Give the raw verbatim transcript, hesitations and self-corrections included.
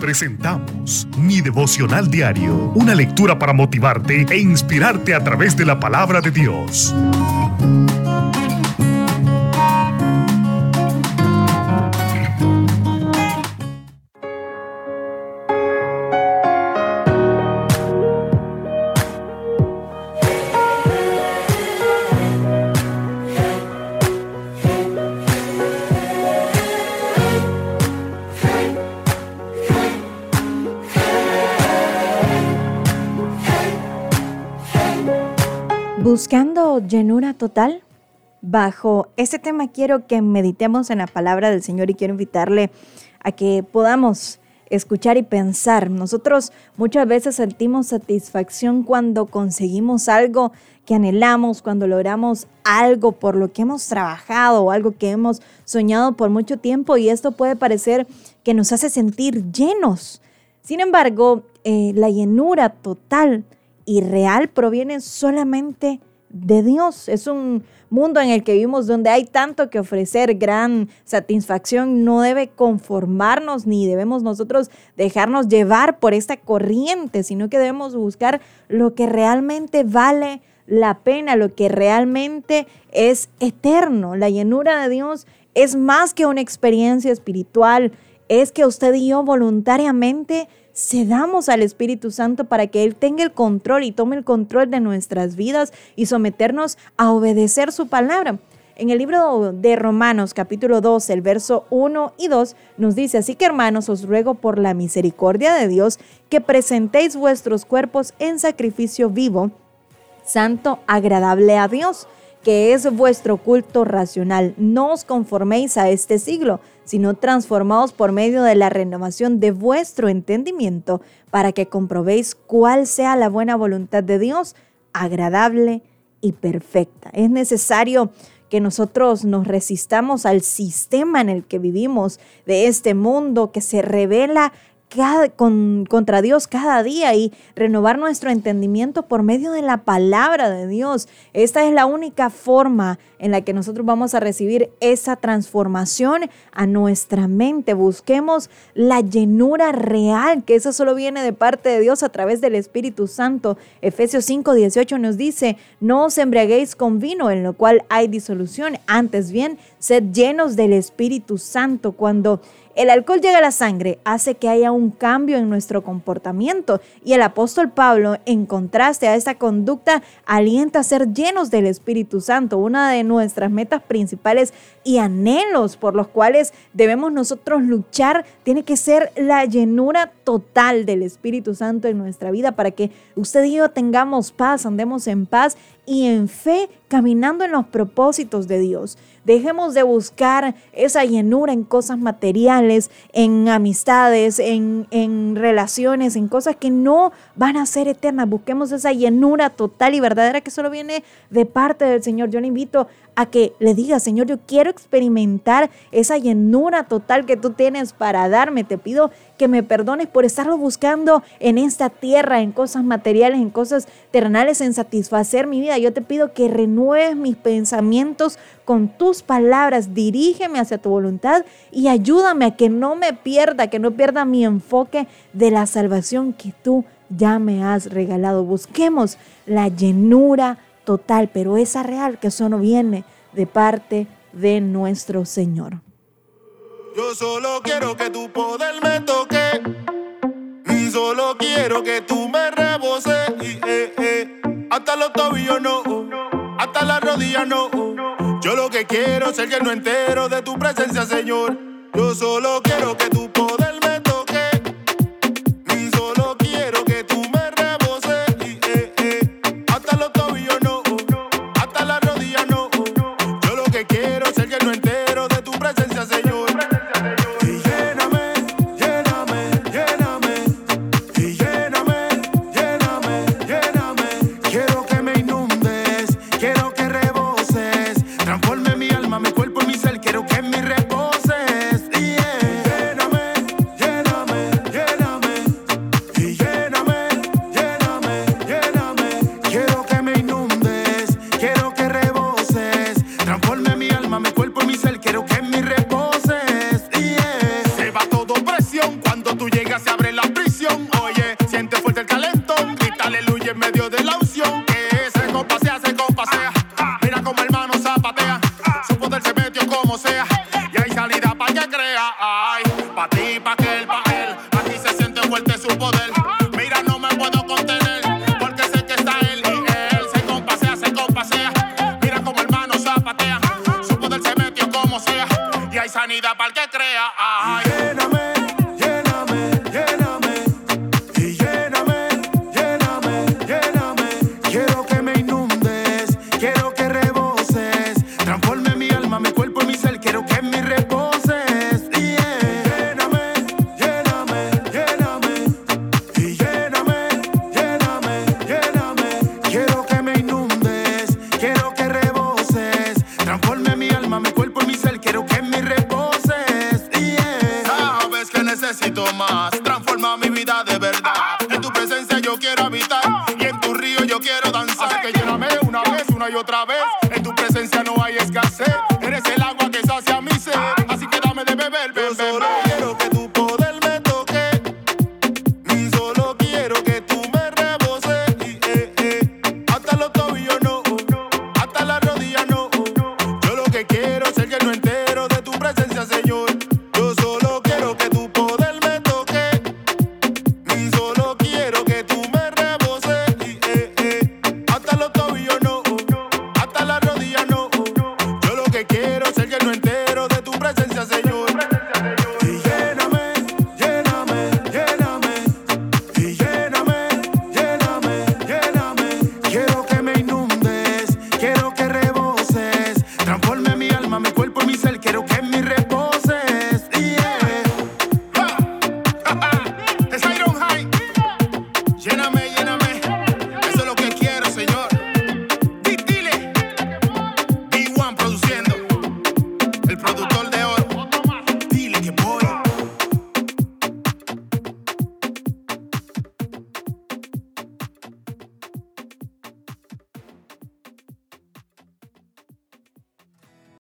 presentamos Mi Devocional Diario, una lectura para motivarte e inspirarte a través de la palabra de Dios. Buscando llenura total. Bajo este tema quiero que meditemos en la palabra del Señor y quiero invitarle a que podamos escuchar y pensar. Nosotros muchas veces sentimos satisfacción cuando conseguimos algo que anhelamos, cuando logramos algo por lo que hemos trabajado o algo que hemos soñado por mucho tiempo, y esto puede parecer que nos hace sentir llenos. Sin embargo, eh, la llenura total y real proviene solamente de Dios. Es un mundo en el que vivimos donde hay tanto que ofrecer. Gran satisfacción no debe conformarnos, ni debemos nosotros dejarnos llevar por esta corriente, sino que debemos buscar lo que realmente vale la pena, lo que realmente es eterno. La llenura de Dios es más que una experiencia espiritual, es que usted y yo voluntariamente cedamos al Espíritu Santo para que Él tenga el control y tome el control de nuestras vidas y someternos a obedecer su palabra. En el libro de Romanos, capítulo dos, el verso uno y dos, nos dice: así que, hermanos, os ruego por la misericordia de Dios que presentéis vuestros cuerpos en sacrificio vivo, santo, agradable a Dios, que es vuestro culto racional. No os conforméis a este siglo, sino transformaos por medio de la renovación de vuestro entendimiento, para que comprobéis cuál sea la buena voluntad de Dios, agradable y perfecta. Es necesario que nosotros nos resistamos al sistema en el que vivimos, de este mundo que se revela Cada, con, contra Dios cada día, y renovar nuestro entendimiento por medio de la palabra de Dios. Esta es la única forma en la que nosotros vamos a recibir esa transformación a nuestra mente. Busquemos la llenura real, que eso solo viene de parte de Dios a través del Espíritu Santo. Efesios cinco dieciocho nos dice: no os embriaguéis con vino, en lo cual hay disolución, antes bien, sed llenos del Espíritu Santo. Cuando el alcohol llega a la sangre, hace que haya un cambio en nuestro comportamiento, y el apóstol Pablo, en contraste a esta conducta, alienta a ser llenos del Espíritu Santo. Una de nuestras metas principales y anhelos por los cuales debemos nosotros luchar tiene que ser la llenura total del Espíritu Santo en nuestra vida, para que usted y yo tengamos paz, andemos en paz y en fe, caminando en los propósitos de Dios. Dejemos de buscar esa llenura en cosas materiales, en amistades, en, en relaciones, en cosas que no van a ser eternas. Busquemos esa llenura total y verdadera que solo viene de parte del Señor. Yo le invito a que le diga: Señor, yo quiero experimentar esa llenura total que tú tienes para darme. Te pido que me perdones por estarlo buscando en esta tierra, en cosas materiales, en cosas terrenales, en satisfacer mi vida. Yo te pido que renueves mis pensamientos con tus palabras. Dirígeme hacia tu voluntad y ayúdame a que no me pierda, que no pierda mi enfoque de la salvación que tú ya me has regalado. Busquemos la llenura total, pero esa real, que solo viene de parte de nuestro Señor. Yo solo quiero que tu poder me toque, y solo quiero que tú me reboses, y, eh, eh. hasta los tobillos no, hasta las rodillas no. Yo lo que quiero es ser lleno entero de tu presencia, Señor. Yo solo quiero que tu poder me toque, y solo quiero que tú me reboses, y, eh, eh. hasta los tobillos no, hasta las rodillas no. Yo lo que quiero es ser lleno entero de tu presencia, Señor. Y lléname, lléname, lléname. Y lléname, lléname, lléname. Quiero que me inundes, quiero que reboses. Transforme mi alma, mi cuerpo y mi ser. Quiero que me reposes. Yeah. Lléname, Ay, pa' ti, pa' aquel, pa' él. Aquí se siente fuerte su poder. Mira, no me puedo contener, porque sé que está él y él. Se compasea, se compasea. Mira como hermano zapatea. Su poder se metió como sea. Y hay sanidad para el que crea. Ay. Lléname, lléname, lléname. Y lléname, lléname, lléname. Quiero que me inundes, quiero que reboses. Transforme mi alma, mi cuerpo y mi ser. Quiero que en mí reposes. Yeah. Lléname, lléname, lléname. Y lléname, lléname, lléname. Quiero que me inundes, quiero que reboses. Transforme mi alma, mi cuerpo y mi ser. Quiero que en mí reposes. Yeah. Sabes que necesito más. Transforma mi vida de verdad. En tu presencia yo quiero habitar. Y en tu río yo quiero danzar. Así que lléname una vez, una y otra vez. En tu presencia no hay escasez. Eres el agua que sacia mi sed. Así que dame de beber, Yo ven, ven, solo ven. quiero que tú